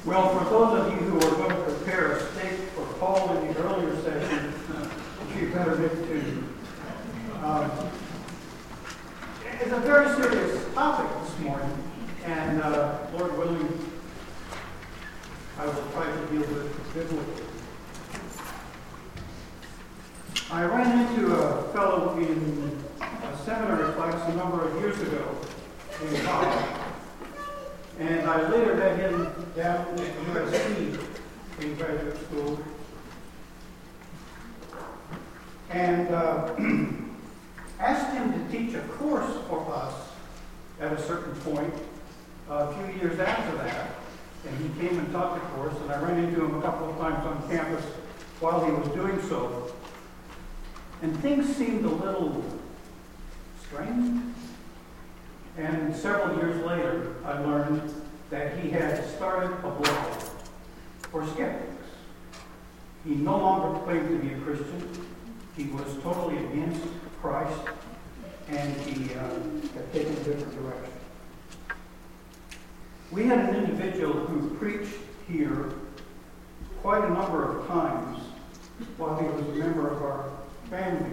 Well, for those of you who are going to prepare a steak for Paul in the earlier session, you better make two. It's a very serious topic this morning, and Lord willing, I will try to deal with it biblically. I ran into a fellow in a seminary class a number of years ago in college, and I later met him down at USC in graduate school. And asked him to teach a course for us at a certain point, a few years after that. And he came and taught the course, and I ran into him a couple of times on campus while he was doing so. And things seemed a little strange. And several years later, I learned that he had started a blog for skeptics. He no longer claimed to be a Christian. He was totally against Christ, and he had taken a different direction. We had an individual who preached here quite a number of times while he was a member of our family.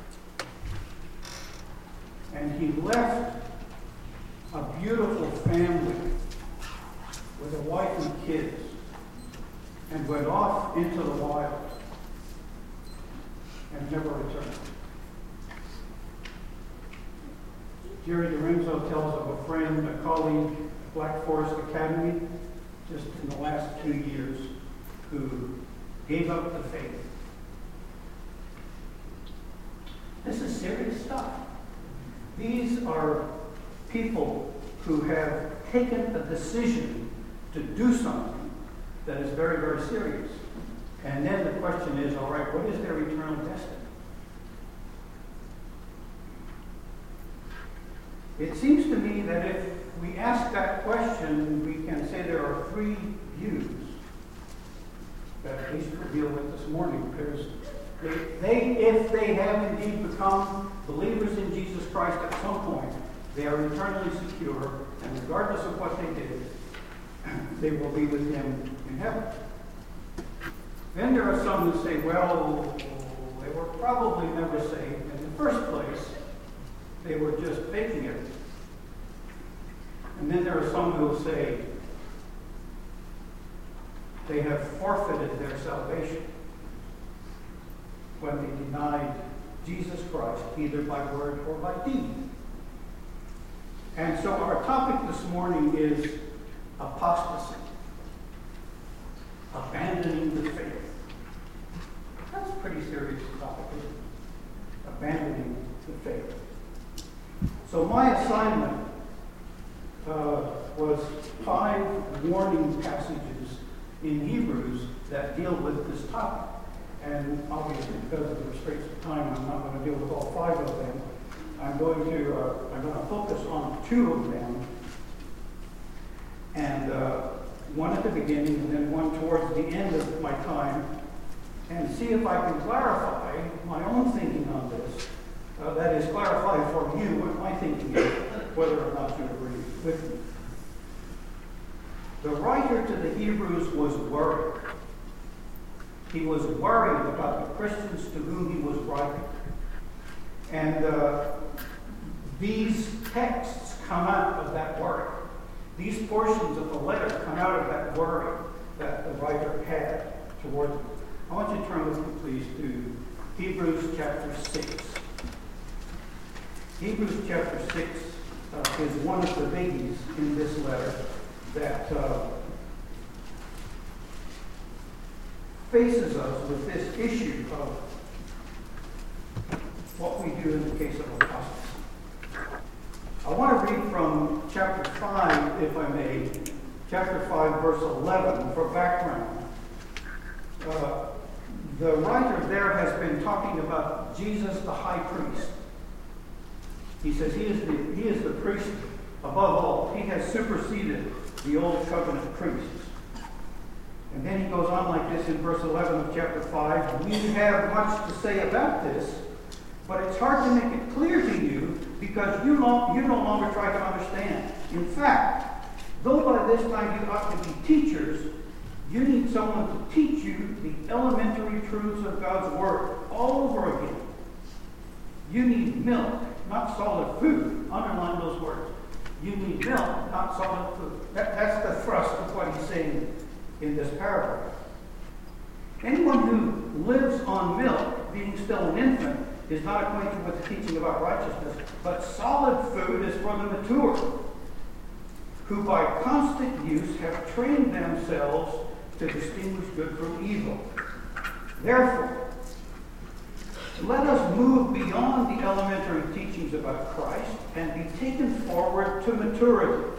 And he left a beautiful family with a wife and kids and went off into the wild and never returned. Jerry DiRenzo tells of a friend, a colleague at Black Forest Academy, just in the last 2 years, who gave up the faith. This is serious stuff. These are people who have taken a decision to do something that is very, very serious. And then the question is, all right, what is their eternal destiny? It seems to me that if we ask that question, we can say there are three views that at least we'll deal with this morning. Because if they have indeed become believers in Jesus Christ at some point, they are eternally secure, and regardless of what they did, they will be with him in heaven. Then there are some who say, well, they were probably never saved in the first place. They were just faking it. And then there are some who will say they have forfeited their salvation when they denied Jesus Christ, either by word or by deed. And so our topic this morning is apostasy, abandoning the faith. That's a pretty serious topic, isn't it? Abandoning the faith. So my assignment was 5 warning passages in Hebrews that deal with this topic. And obviously, because of the restraints of time, I'm not going to deal with all 5 of them. I'm going to focus on 2 of them, and one at the beginning and then one towards the end of my time, and see if I can clarify my own thinking on this. That is, clarify for you what my thinking is, whether or not you agree with me. The writer to the Hebrews was worried. He was worried about the Christians to whom he was writing. And these texts come out of that worry. These portions of the letter come out of that worry that the writer had toward them. I want you to turn with me, please, to Hebrews chapter 6. Hebrews chapter 6 is one of the biggies in this letter that faces us with this issue of what we do in the case of apostasy. I want to read from chapter 5, if I may, chapter 5, verse 11, for background. The writer there has been talking about Jesus, the high priest. He says he is the priest above all. He has superseded the old covenant priests. And then he goes on like this in verse 11 of chapter 5. We have much to say about this, but it's hard to make it clear to you because you no longer try to understand. In fact, though by this time you ought to be teachers, You need someone to teach you the elementary truths of God's Word all over again. You need milk, not solid food. Underline those words. You need milk, not solid food. That's the thrust of what he's saying in this parable. Anyone who lives on milk, being still an infant, is not acquainted with the teaching about righteousness, but solid food is for the mature, who by constant use have trained themselves to distinguish good from evil. Therefore, let us move beyond the elementary teachings about Christ and be taken forward to maturity,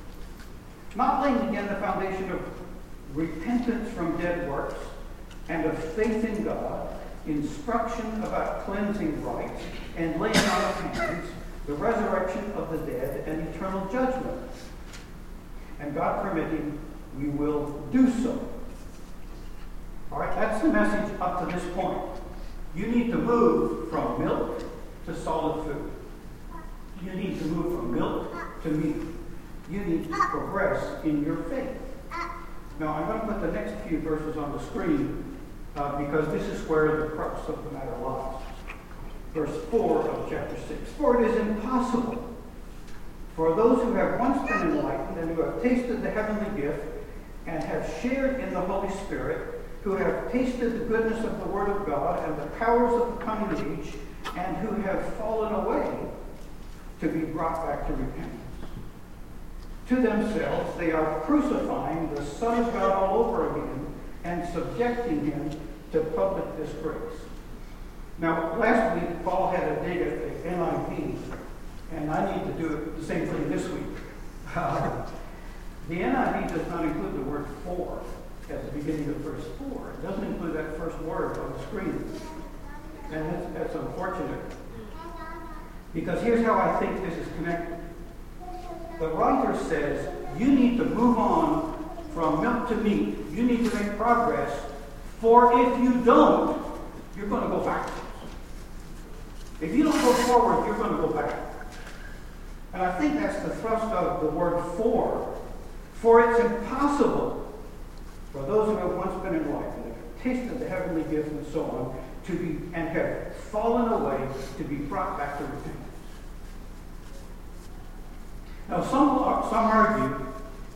not laying again the foundation of repentance from dead works and of faith in God, instruction about cleansing rites and laying on of hands, the resurrection of the dead and eternal judgment. And God permitting, we will do so. All right, that's the message up to this point. You need to move from milk to solid food. You need to move from milk to meat. You need to progress in your faith. Now, I'm going to put the next few verses on the screen because this is where the crux of the matter lies. Verse 4 of chapter 6. For it is impossible for those who have once been enlightened and who have tasted the heavenly gift and have shared in the Holy Spirit, who have tasted the goodness of the Word of God and the powers of the coming age, and who have fallen away, to be brought back to repentance. To themselves they are crucifying the Son of God all over again and subjecting him to public disgrace. Now, last week, Paul had a dig at the NIV, and I need to do it the same thing this week. The NIV does not include the word for at the beginning of verse 4. It doesn't include that first word on the screen. And that's unfortunate. Because here's how I think this is connected. The writer says, you need to move on from milk to meat. You need to make progress. For if you don't, you're going to go backwards. If you don't go forward, you're going to go back. And I think that's the thrust of the word for. For it's impossible for those who have once been enlightened, have tasted the heavenly gift and so on, to be and have fallen away, to be brought back to repentance. Now, some argue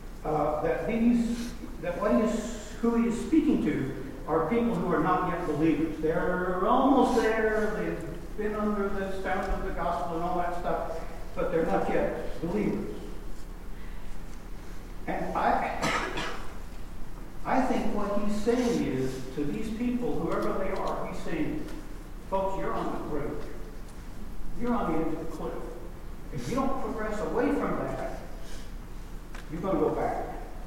who he is speaking to are people who are not yet believers. They're almost there. They've been under the sound of the gospel and all that stuff, but they're not yet believers. And I think what he's saying is, to these people, whoever they are, he's saying, folks, you're on the brink. You're on the edge of the cliff. If you don't progress away from that, you're going to go back.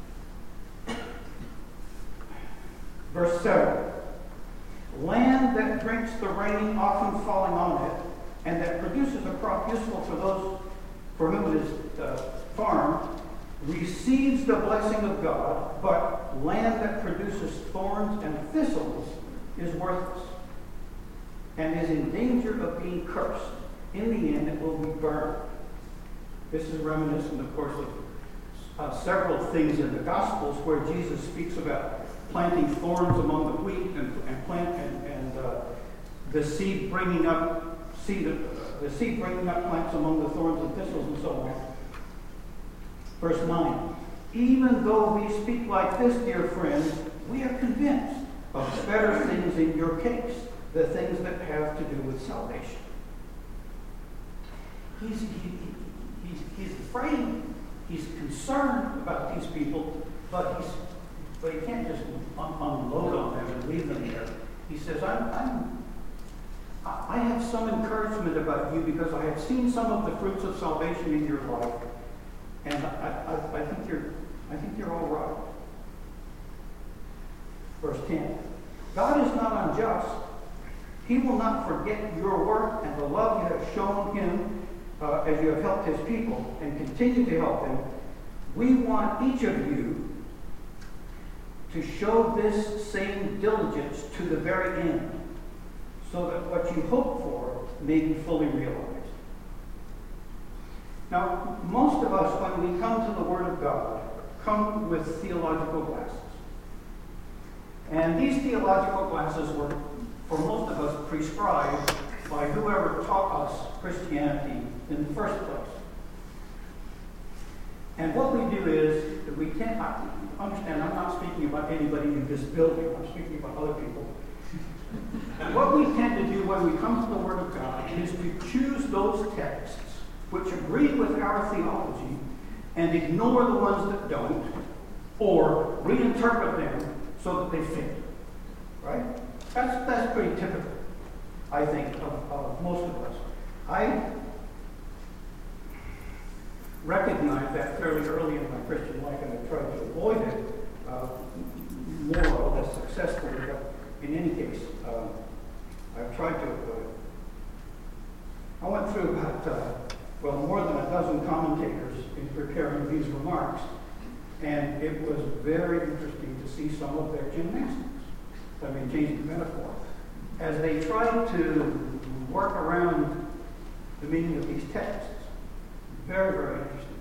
Verse 7. Land that drinks the rain, often falling on it, and that produces a crop useful for those for whom it is farmed, receives the blessing of God, but land that produces thorns and thistles is worthless and is in danger of being cursed. In the end, it will be burned. This is reminiscent, of course, of several things in the Gospels where Jesus speaks about planting thorns among the wheat and the seed bringing up plants among the thorns and thistles and so on. Verse 9. Even though we speak like this, dear friends, we are convinced of better things in your case, the things that have to do with salvation. He's afraid, he's concerned about these people, but he can't just unload on them and leave them there. He says, I have some encouragement about you because I have seen some of the fruits of salvation in your life, and I think you're all right. Verse 10. God is not unjust. He will not forget your work and the love you have shown him as you have helped his people and continue to help them. We want each of you to show this same diligence to the very end, so that what you hope for may be fully realized. Now, most of us, when we come to the Word of God, come with theological glasses. And these theological classes were, for most of us, prescribed by whoever taught us Christianity in the first place. And what we do is, that we can't understand, I'm not speaking about anybody in this building, I'm speaking about other people. What we tend to do when we come to the Word of God is to choose those texts which agree with our theology and ignore the ones that don't, or reinterpret them so that they fit. Right? That's pretty typical, I think, of most of us. I recognized that fairly early in my Christian life, and I tried to avoid it more or less successfully, but in any case, I've tried to avoid it. I went through about, more than a dozen commentators in preparing these remarks, and it was very interesting to see some of their gymnastics. I mean, changing the metaphor. As they tried to work around the meaning of these texts. Very, very interesting.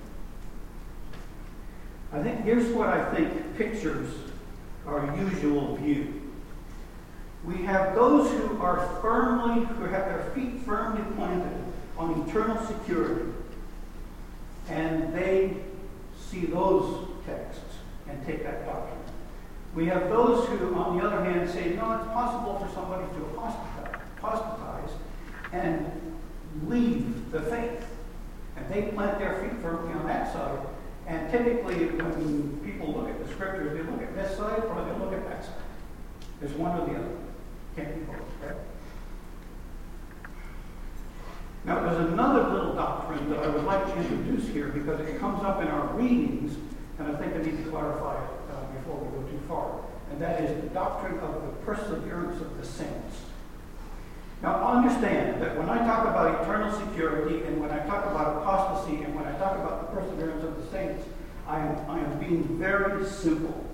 I think here's what I think pictures our usual view. We have those who have their feet firmly planted on eternal security, and they see those texts and take that doctrine. We have those who, on the other hand, say, no, it's possible for somebody to apostatize and leave the faith. And they plant their feet firmly on that side. And typically, when people look at the scriptures, they look at this side or they look at that side. There's one or the other. Can't be both, right? Now, there's another little doctrine that I would like to introduce here because it comes up in our readings, and I think I need to clarify it before we go too far. And that is the doctrine of the perseverance of the saints. Now, understand that when I talk about eternal security, and when I talk about apostasy, and when I talk about the perseverance of the saints, I am being very simple.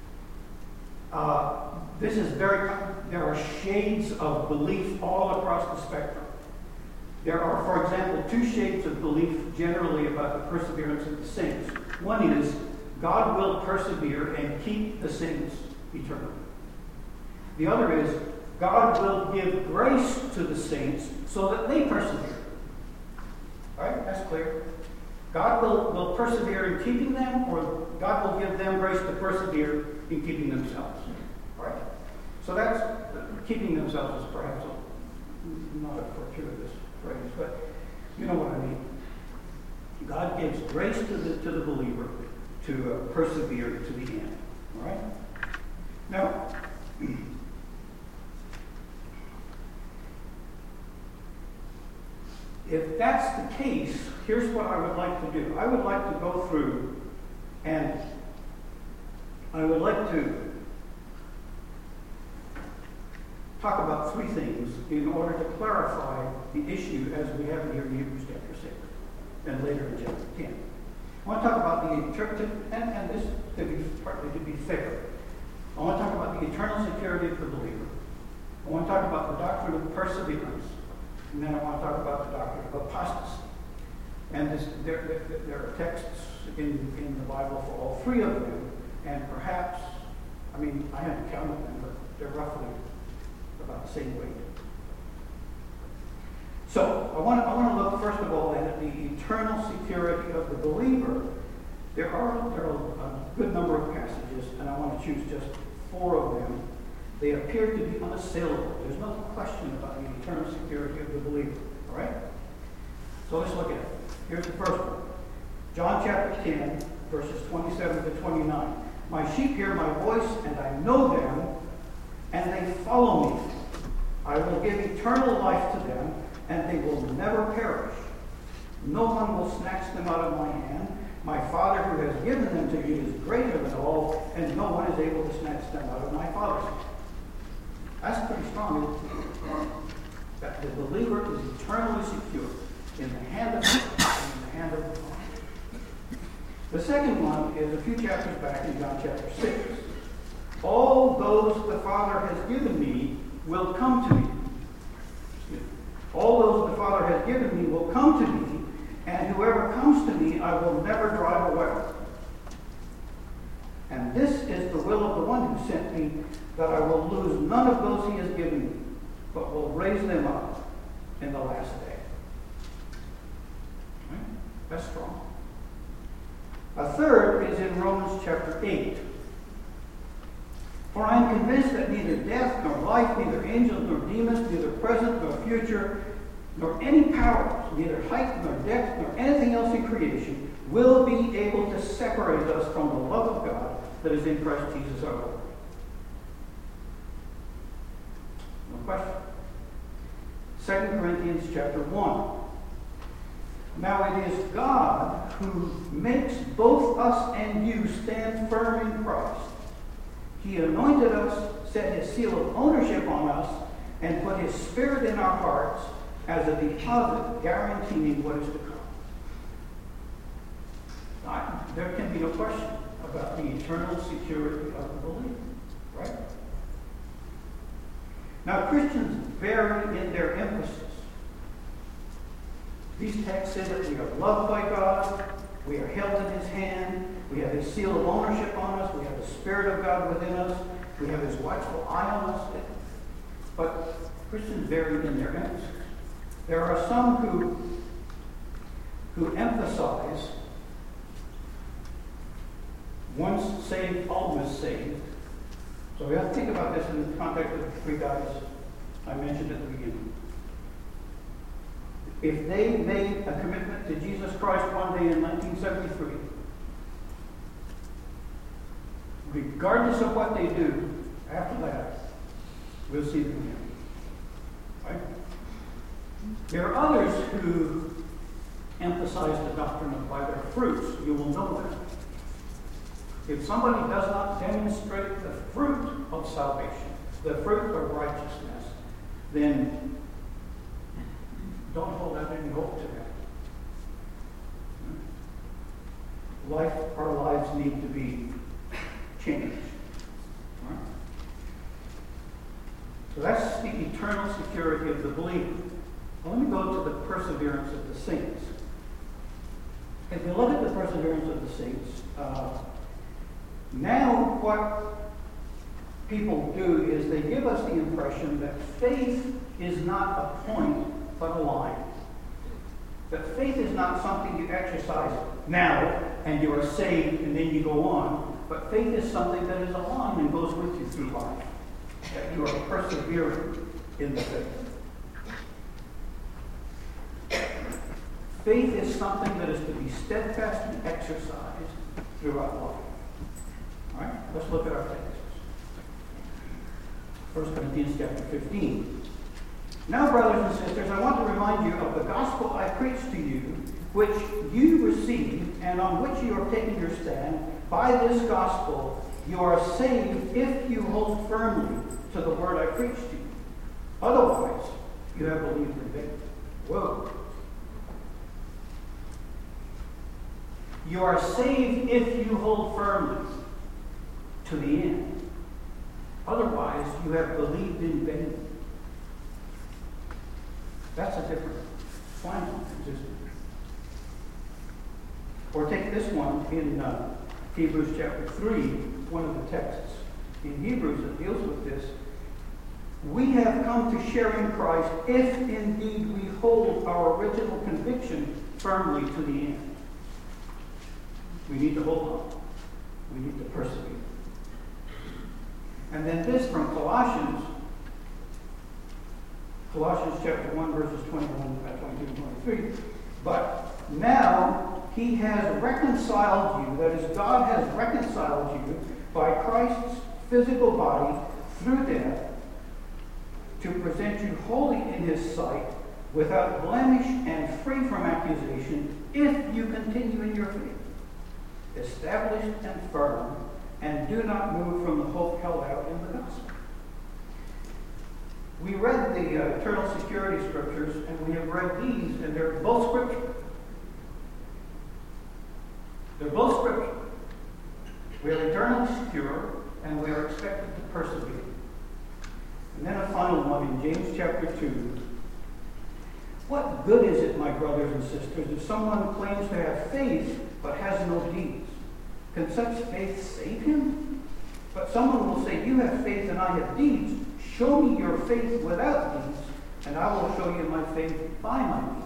There are shades of belief all across the spectrum. There are, for example, two shades of belief generally about the perseverance of the saints. One is God will persevere and keep the saints eternally. The other is God will give grace to the saints so that they persevere. All right? That's clear. God will persevere in keeping them, or God will give them grace to persevere in keeping themselves. All right? So that's, keeping themselves is perhaps not a fortuitous phrase, but you know what I mean. God gives grace to the believer to persevere to the end. All right? Now, if that's the case, here's what I would like to do. I would like to go through and I would like to talk about three things in order to clarify the issue as we have here in Hebrews chapter 6 and later in chapter 10. I want to talk about the and this to be partly to be fair. I want to talk about the eternal security of the believer. I want to talk about the doctrine of perseverance. And then I want to talk about the doctrine of apostasy. And there are texts in the Bible for all three of them. And perhaps, I haven't counted them, but they're roughly about the same weight. So, I want to look first of all at the eternal security of the believer. There are a good number of passages, and I want to choose just 4 of them. They appear to be unassailable. There's no question about the eternal security of the believer. All right? So let's look at it. Here's the first one. John chapter 10, verses 27 to 29. My sheep hear my voice, and I know them, and they follow me. I will give eternal life to them, and they will never perish. No one will snatch them out of my hand. My Father who has given them to me is greater than all, and no one is able to snatch them out of my Father's hand. That's pretty strong, isn't it? That the believer is eternally secure in the hand of God and in the hand of the Father. The second one is a few chapters back in John chapter 6. All those the Father has given me will come to me. All those the Father has given me will come to me, and whoever comes to me I will never drive away. And this is the will of the one who who sent me, that I will lose none of those he has given me, but will raise them up in the last day. Right? That's strong. A third is in Romans chapter 8. For I am convinced that neither death, nor life, neither angels, nor demons, neither present, nor future, nor any powers, neither height, nor depth, nor anything else in creation, will be able to separate us from the love of God that is in Christ Jesus our Lord. No question. 2 Corinthians chapter 1. Now it is God who makes both us and you stand firm in Christ. He anointed us, set his seal of ownership on us, and put his Spirit in our hearts as a deposit guaranteeing what is to come. There can be no question about the eternal security of the believer, right? Now, Christians vary in their emphasis. These texts say that we are loved by God, we are held in his hand, we have his seal of ownership on us, we have the Spirit of God within us, we have his watchful eye on us. But Christians vary in their emphasis. There are some who emphasize once saved, always saved. So we have to think about this in the context of the three guys I mentioned at the beginning. If they made a commitment to Jesus Christ one day in 1973, regardless of what they do after that, we'll see them again. Right? There are others who emphasize the doctrine of by their fruits you will know them. If somebody does not demonstrate the fruit of salvation, the fruit of righteousness, then don't hold out any hope to them. Our lives need to be changed. Right? So that's the eternal security of the believer. Well, let me go to the perseverance of the saints. If you look at the perseverance of the saints, now what people do is they give us the impression that faith is not a point but a line. That faith is not something you exercise now and you are saved and then you go on, but faith is something that is a line and goes with you through life. That you are persevering in the faith. Faith is something that is to be steadfast and exercised throughout life. All right, let's look at our texts. 1 Corinthians chapter 15. Now, brothers and sisters, I want to remind you of the gospel I preached to you, which you received and on which you are taking your stand. By this gospel you are saved if you hold firmly to the word I preached to you. Otherwise, you have believed in vain. Whoa. You are saved if you hold firmly to the end. Otherwise, you have believed in vain. That's a different final existence. Or take this one in Hebrews chapter 3, one of the texts in Hebrews that deals with this. We have come to share in Christ if indeed we hold our original conviction firmly to the end. We need to hold on. We need to persevere. And then this from Colossians chapter 1, verses 21, 22 and 23. But now he has reconciled you, that is, God has reconciled you by Christ's physical body through death to present you holy in his sight, without blemish and free from accusation, if you continue in your faith, established and firm, and do not move from the hope held out in the gospel. We read the eternal security scriptures, and we have read these, and they're both scripture. They're both scripture. We are eternally secure, and we are expected to persevere. And then a final one in James chapter 2. What good is it, my brothers and sisters, if someone claims to have faith but has no deeds? Can such faith save him? But someone will say, you have faith and I have deeds. Show me your faith without deeds, and I will show you my faith by my deeds.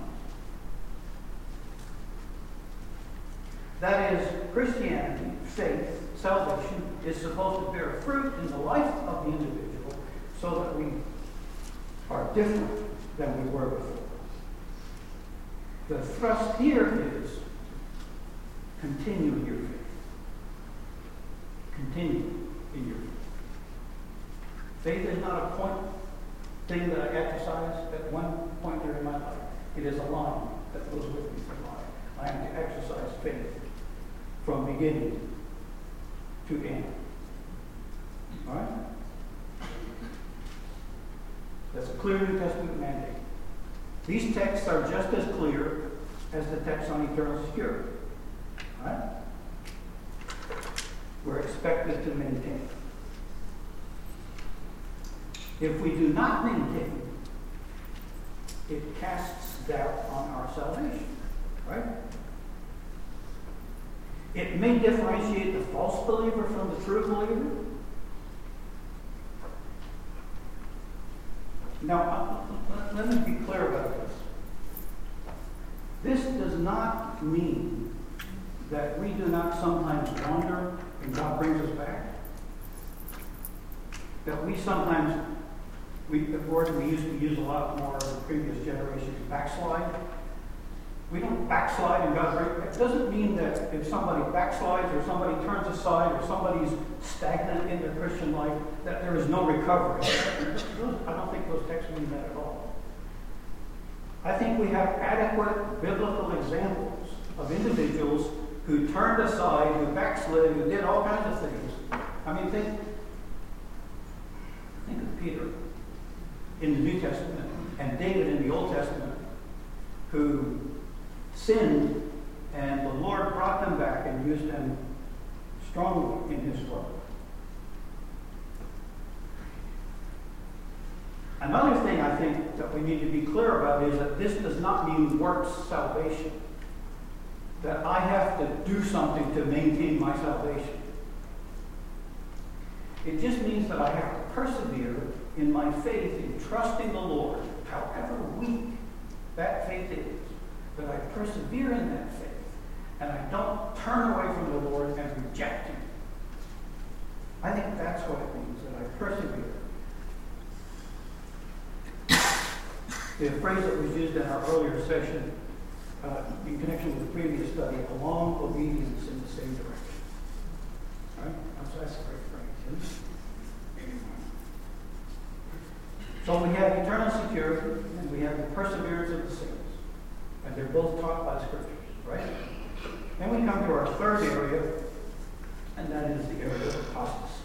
That is, Christianity, faith, salvation, is supposed to bear fruit in the life of the individual so that we are different than we were before. The thrust here is continue in your faith. Continue in your faith. Faith is not a point thing that I exercise at one point during my life. It is a line that goes with me for life. I am to exercise faith from beginning to end. All right? That's a clear New Testament mandate. These texts are just as clear as the text on eternal security. All right? We're expected to maintain. If we do not maintain, it casts doubt on our salvation. Right? It may differentiate the false believer from the true believer. Now, let me be clear about this. This does not mean that we do not sometimes wander and God brings us back. That we sometimes, the word we used to use a lot more in the previous generations, backslide. We don't backslide and God brings us. It doesn't mean that if somebody backslides or somebody turns aside or somebody's stagnant in their Christian life, that there is no recovery. I don't think those texts mean that at all. I think we have adequate biblical examples of individuals who turned aside, who backslid, who did all kinds of things. I mean, think of Peter in the New Testament and David in the Old Testament, who sinned, and the Lord brought them back and used them strongly in his work. Another thing I think that we need to be clear about is that this does not mean works salvation. That I have to do something to maintain my salvation. It just means that I have to persevere in my faith, in trusting the Lord, however weak that faith is. That I persevere in that faith, and I don't turn away from the Lord and reject Him. I think that's what it means, that I persevere. The phrase that was used in our earlier session in connection with the previous study, a long obedience in the same direction. All right? That's a great phrase. So we have eternal security, and we have the perseverance of the saints. And they're both taught by Scriptures, right? Then we come to our third area, and that is the area of apostasy.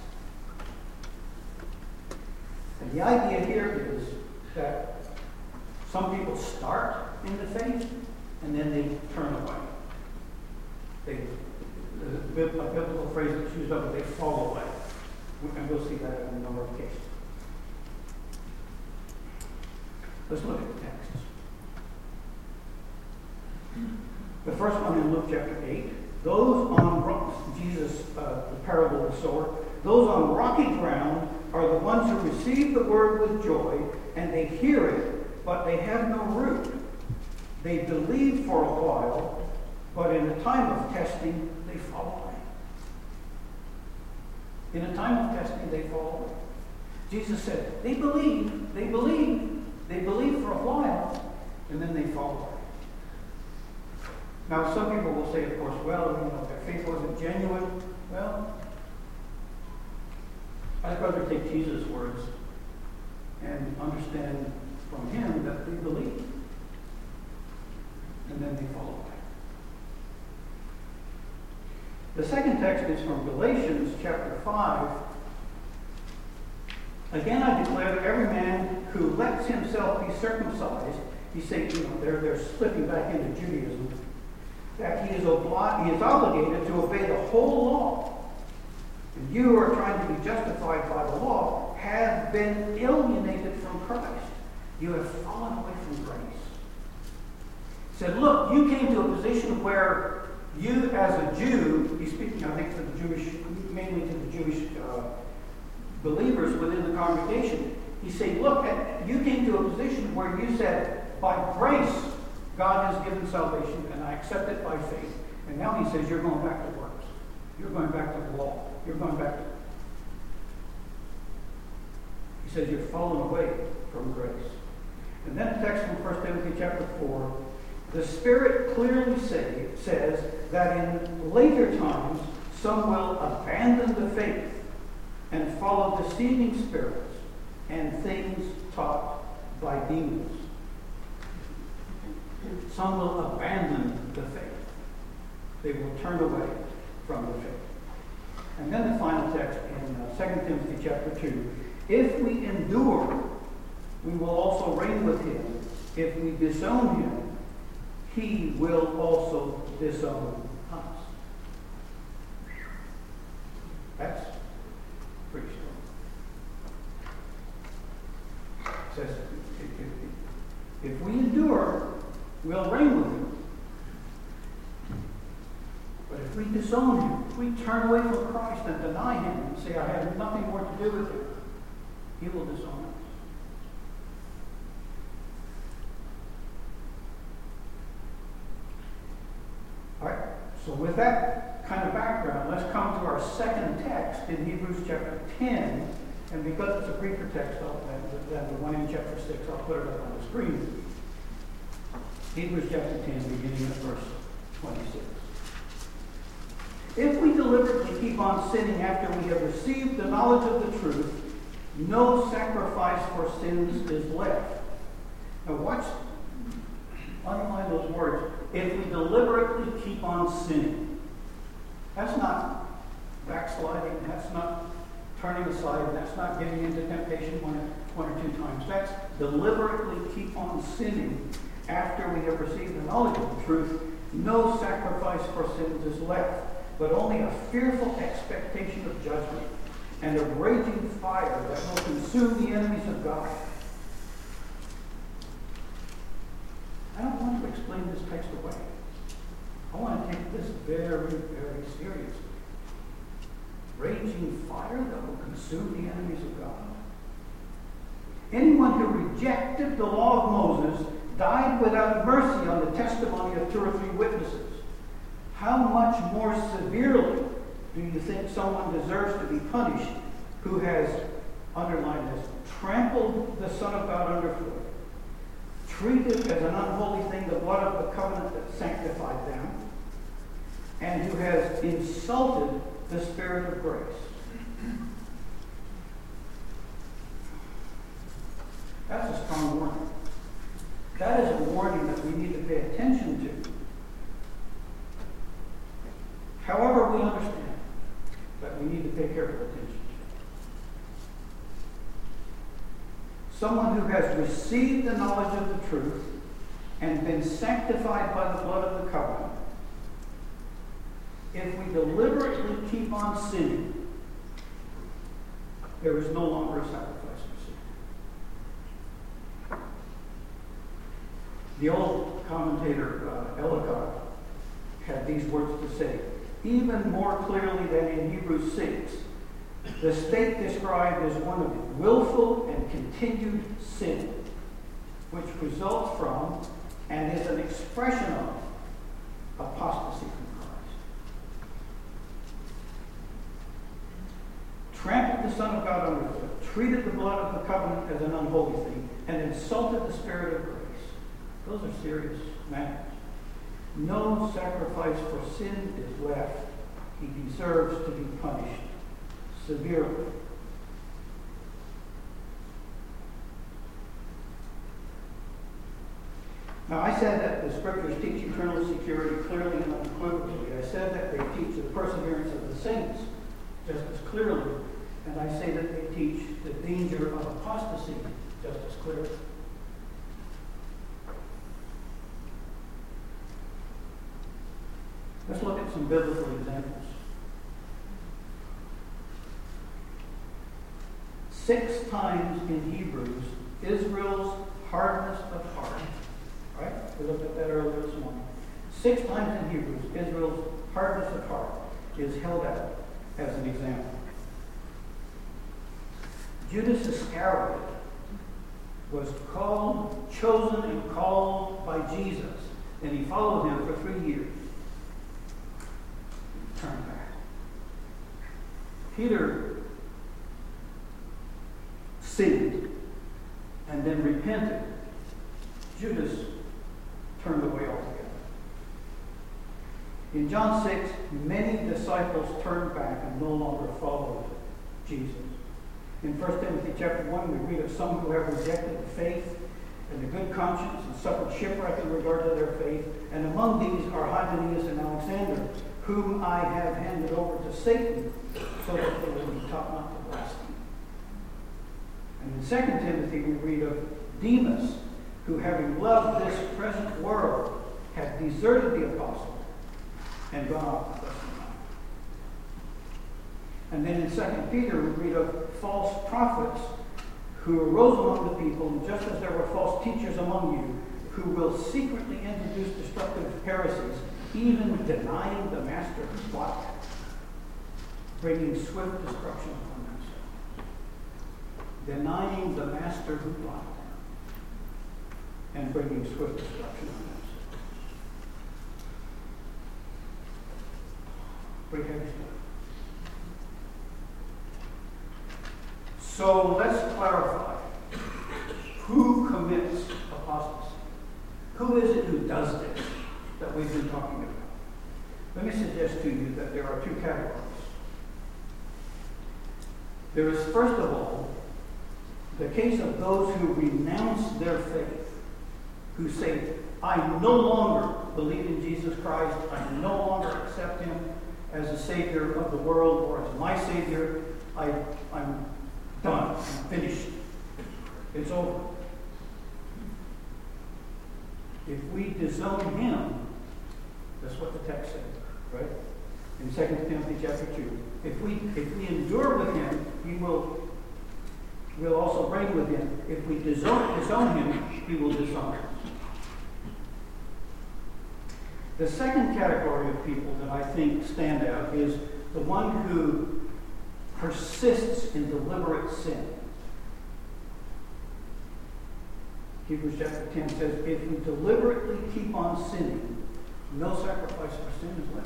And the idea here is that some people start in the faith, and then they turn away. A biblical phrase that's used up, they fall away. And we'll see that in a number of cases. Let's look at the texts. The first one in Luke chapter 8. Those on Jesus, the parable of the sower. Those on rocky ground are the ones who receive the word with joy, and they hear it, but they have no root. They believe for a while, but in a time of testing, they fall away. In a time of testing, they fall away. Jesus said, they believe for a while, and then they fall away. Now, some people will say, of course, well, their faith wasn't genuine. Well, I'd rather take Jesus' words and understand from him that they believe. And then they fall away. The second text is from Galatians chapter 5. Again, I declare that every man who lets himself be circumcised, he's saying, they're slipping back into Judaism, that he is obligated to obey the whole law. And you who are trying to be justified by the law have been alienated from Christ. You have fallen away from grace. He said, look, you came to a position where you as a Jew, he's speaking, I think, to the Jewish mainly to the Jewish believers within the congregation. He's saying, look, you came to a position where you said, by grace, God has given salvation, and I accept it by faith. And now he says, you're going back to works. You're going back to the law. You're going back to... He says, you're fallen away from grace. And then the text from 1 Timothy chapter 4, the Spirit clearly says that in later times, some will abandon the faith and follow deceiving spirits and things taught by demons. Some will abandon the faith. They will turn away from the faith. And then the final text in 2 Timothy chapter 2. If we endure, we will also reign with him. If we disown him, he will also disown us. That's pretty strong. It says, if we endure, we'll reign with him. But if we disown him, if we turn away from Christ and deny him and say, I have nothing more to do with him, he will disown us. All right, so with that kind of background, let's come to our second text in Hebrews chapter 10. And because it's a briefer text than the one in chapter 6, I'll put it up on the screen. Hebrews chapter 10, beginning at verse 26. If we deliberately keep on sinning after we have received the knowledge of the truth, no sacrifice for sins is left. Now watch, underline those words. If we deliberately keep on sinning. That's not backsliding. That's not turning aside. That's not giving into temptation one or two times. That's deliberately keep on sinning after we have received the knowledge of the truth. No sacrifice for sins is left, but only a fearful expectation of judgment and a raging fire that will consume the enemies of God. I don't want to explain this text away. I want to take this very, very seriously. Raging fire that will consume the enemies of God. Anyone who rejected the law of Moses died without mercy on the testimony of 2 or 3 witnesses. How much more severely do you think someone deserves to be punished who has, underline this, trampled the Son of God underfoot, treated as an unholy thing the blood of the covenant that sanctified them, and who has insulted the Spirit of grace? That's a strong warning. That is a warning that we need to pay attention to. However, we understand that we need to pay careful attention to. Someone who has received the knowledge of the truth and been sanctified by the blood of the covenant, if we deliberately keep on sinning, there is no longer a sacrifice for sin. The old commentator, Ellicott, had these words to say. Even more clearly than in Hebrews 6, the state described is one of willful and continued sin, which results from and is an expression of apostasy from Christ. Trampled the Son of God underfoot, treated the blood of the covenant as an unholy thing, and insulted the Spirit of grace. Those are serious matters. No sacrifice for sin is left. He deserves to be punished severely. Now, I said that the Scriptures teach eternal security clearly and unequivocally. I said that they teach the perseverance of the saints just as clearly. And I say that they teach the danger of apostasy just as clearly. Let's look at some biblical examples. 6 times in Hebrews, Israel's hardness of heart. Right? We looked at that earlier this morning. 6 times in Hebrews, Israel's hardness of heart is held out as an example. Judas Iscariot was chosen and called by Jesus, and he followed him for 3 years. He turned back. Peter sinned and then repented. Judas turned away altogether. In John 6, many disciples turned back and no longer followed Jesus. In 1 Timothy chapter 1, we read of some who have rejected the faith and the good conscience and suffered shipwreck in regard to their faith. And among these are Hymenaeus and Alexander, whom I have handed over to Satan, so that they will be taught not to blaspheme. And in 2 Timothy, we read of Demas, who having loved this present world, had deserted the apostle and gone off to Bethlehem. And then in 2 Peter, we read of false prophets who arose among the people, just as there were false teachers among you, who will secretly introduce destructive heresies, even denying the master who bought them, bringing swift destruction upon themselves. Denying the master who bought them, and bringing swift destruction on themselves. Pretty heavy stuff. So let's clarify. Who commits apostasy? Who is it who does this that we've been talking about? Let me suggest to you that there are two categories. There is, first of all, the case of those who renounce their faith, who say, I no longer believe in Jesus Christ, I no longer accept him as a Savior of the world or as my Savior. I'm done. I'm finished. It's over. If we disown him, that's what the text says, right? In 2 Timothy chapter 2. If we endure with him, we'll also reign with him. If we disown him, he will disown us. The second category of people that I think stand out is the one who persists in deliberate sin. Hebrews chapter 10 says, if we deliberately keep on sinning, no sacrifice for sin is left.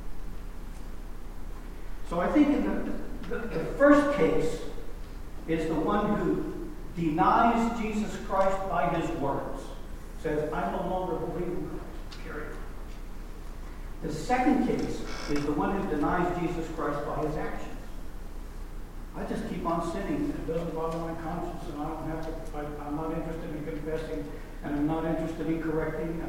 So I think in the first case is the one who denies Jesus Christ by his words. Says, I no longer believe in Christ, period. The second case is the one who denies Jesus Christ by his actions. I just keep on sinning. It doesn't bother my conscience, and I don't have to. I'm not interested in confessing, and I'm not interested in correcting.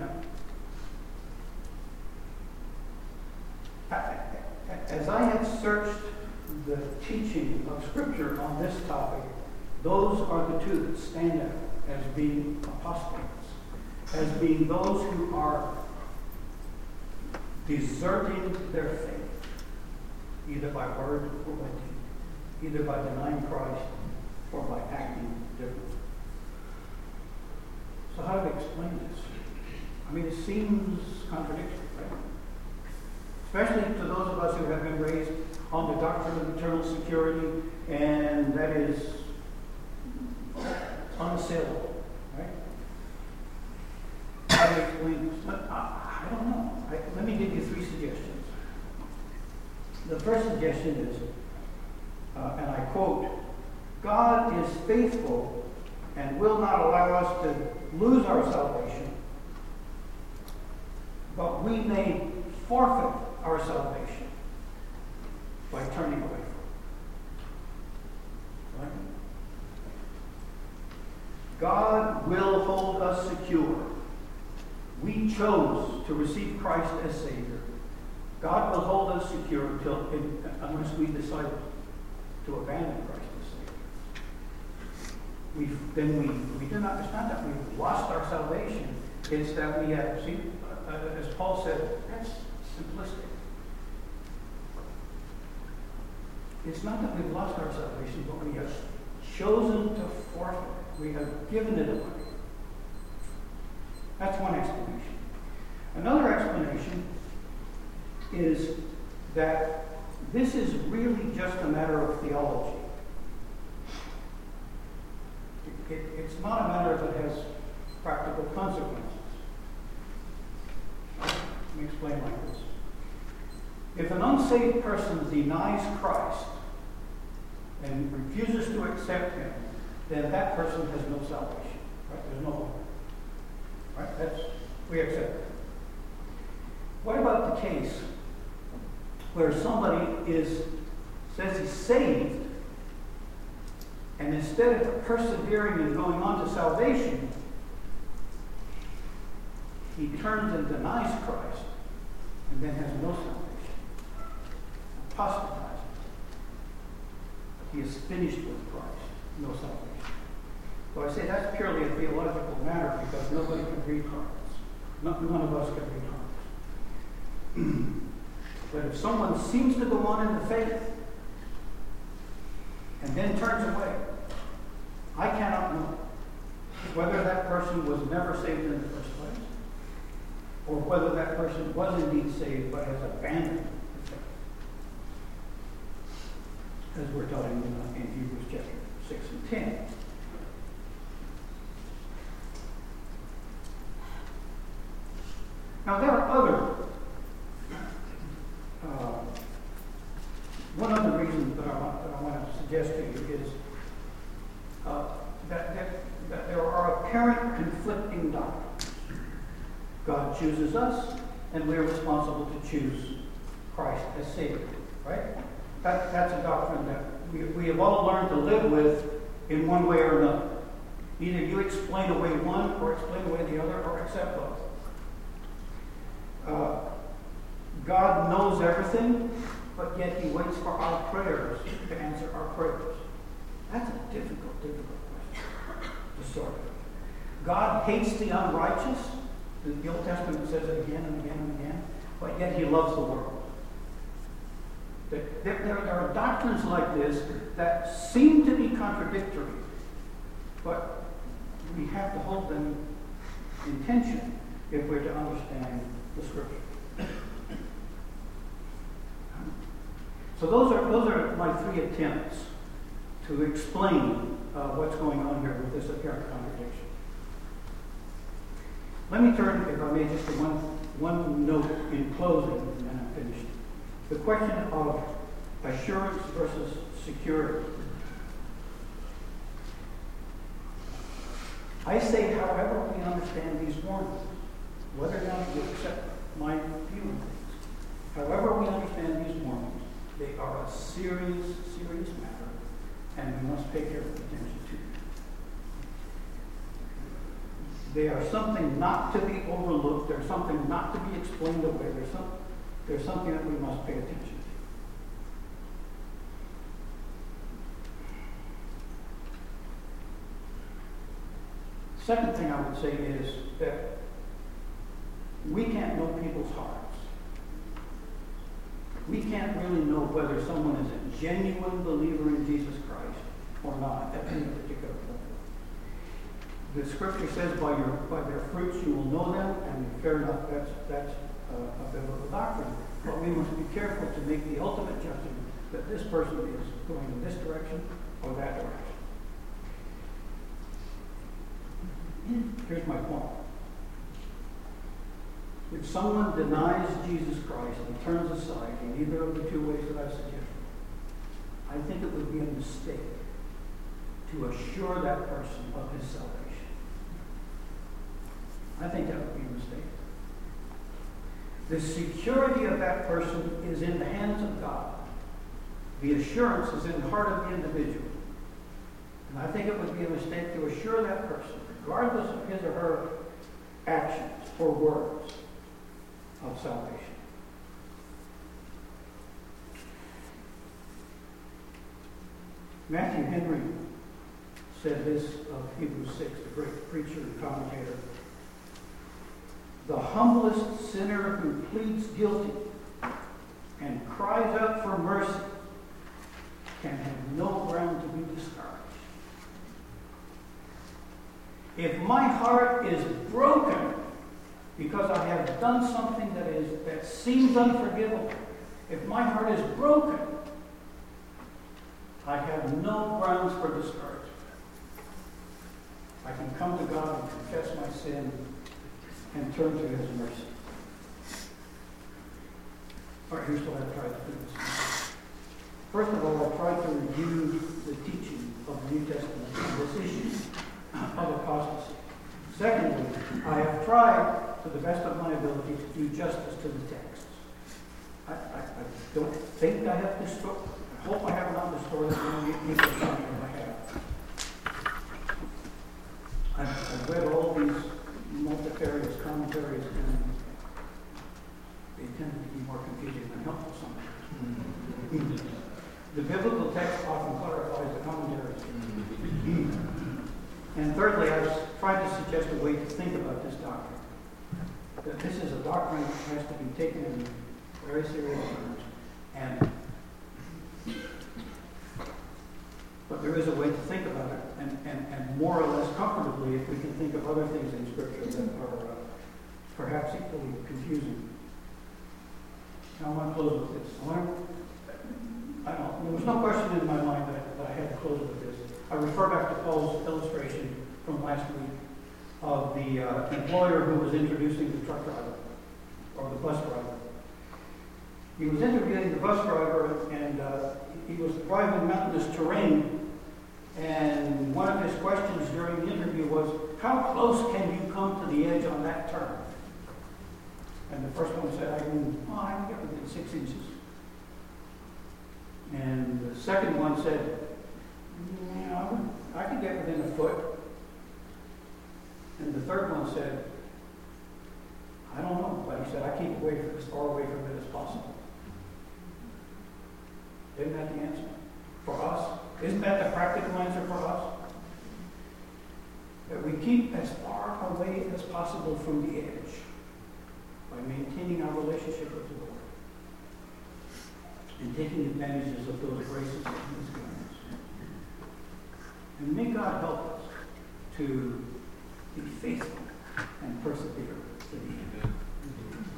As I have searched the teaching of Scripture on this topic, those are the two that stand out as being apostates, as being those who are deserting their faith, either by word or by deed, either by denying Christ or by acting differently. So how do we explain this? I mean, it seems contradictory, right? Especially to those of us who have been raised on the doctrine of eternal security, and that is unassailable, right? How do we explain this? I don't know. Let me give you 3 suggestions. The first suggestion is, and I quote, God is faithful and will not allow us to lose our salvation, but we may forfeit our salvation by turning away from it. Right? God will hold us secure. We chose to receive Christ as Savior. God will hold us secure unless we decide to abandon Christ as Savior. We do not. It's not that we've lost our salvation. It's that we have. See, as Paul said, that's simplistic. It's not that we've lost our salvation, but we have chosen to forfeit it. We have given it away. That's one explanation. Another explanation is that this is really just a matter of theology. It's not a matter that has practical consequences. Let me explain like this. If an unsaved person denies Christ and refuses to accept him, then that person has no salvation. Right? There's no hope. Right? We accept it. What about the case where somebody says he's saved, and instead of persevering and going on to salvation, he turns and denies Christ and then has no salvation? Apostatizes. He is finished with Christ, no salvation. So I say that's purely a theological matter because nobody can read hearts. None of us can read hearts. But if someone seems to go on in the faith and then turns away, I cannot know whether that person was never saved in the first place or whether that person was indeed saved but has abandoned the faith. As we're taught in Hebrews chapter 6 and 10. Now there are one other reason that I want to suggest to you is that there are apparent conflicting doctrines. God chooses us, and we're responsible to choose Christ as Savior. Right? That's a doctrine that we have all learned to live with in one way or another. Either you explain away one, or explain away the other, or accept both. God knows everything, but yet he waits for our prayers to answer our prayers. That's a difficult question to sort of. God hates the unrighteous. The Old Testament says it again and again and again, but yet he loves the world. There are doctrines like this that seem to be contradictory, but we have to hold them in tension if we're to understand the Scripture. So those are my three attempts to explain what's going on here with this apparent contradiction. Let me turn, if I may, just to one note in closing, and then I'm finished. The question of assurance versus security. I say, however we understand these warnings, whether or not you accept my view of things, however we understand these warnings, they are a serious, serious matter, and we must pay careful attention to them. They are something not to be overlooked. They're something not to be explained away. There's something that we must pay attention to. Second thing I would say is that we can't know people's hearts. We can't really know whether someone is a genuine believer in Jesus Christ or not at any particular point. The Scripture says, by their fruits you will know them, and fair enough, that's a biblical doctrine. But we must be careful to make the ultimate judgment that this person is going in this direction or that direction. Here's my point. If someone denies Jesus Christ and turns aside in either of the two ways that I suggested, I think it would be a mistake to assure that person of his salvation. I think that would be a mistake. The security of that person is in the hands of God. The assurance is in the heart of the individual. And I think it would be a mistake to assure that person, regardless of his or her actions or words, of salvation. Matthew Henry said this of Hebrews 6, the great preacher and commentator. The humblest sinner who pleads guilty and cries out for mercy can have no ground to be discouraged. If my heart is broken because I have done something that seems unforgivable, If my heart is broken, I have no grounds for discouragement. I can come to God and confess my sin and turn to His mercy. All right, here's what I've tried to do this morning. First of all, I've tried to review the teaching of the New Testament on this issue of apostasy. Secondly, I have tried, to the best of my ability, to do justice to the texts. I don't think I have distorted. I hope I have not distorted any people tell me I have. I've read all these multifarious commentaries, and they tend to be more confusing than helpful sometimes. The biblical text often clarifies the commentaries. And thirdly, I've tried to suggest a way to think about this doctrine. That this is a doctrine that has to be taken in very serious terms, but there is a way to think about it, and more or less comfortably if we can think of other things in Scripture that are perhaps equally confusing. Now I want to close with this. There was no question in my mind that I had to close with this. I refer back to Paul's illustration from last week of the employer who was introducing the truck driver, or the bus driver. He was interviewing the bus driver, and he was driving mountainous terrain, and one of his questions during the interview was, how close can you come to the edge on that turn? And the first one said, I can get within 6 inches. And the second one said, I can get within a foot. And the third one said, I don't know, but he said, I keep as far away from it as possible. Isn't that the answer for us? Isn't that the practical answer for us? That we keep as far away as possible from the edge by maintaining our relationship with the Lord and taking advantages of those graces that He has given us. And may God help us to be faithful and persevere to the end.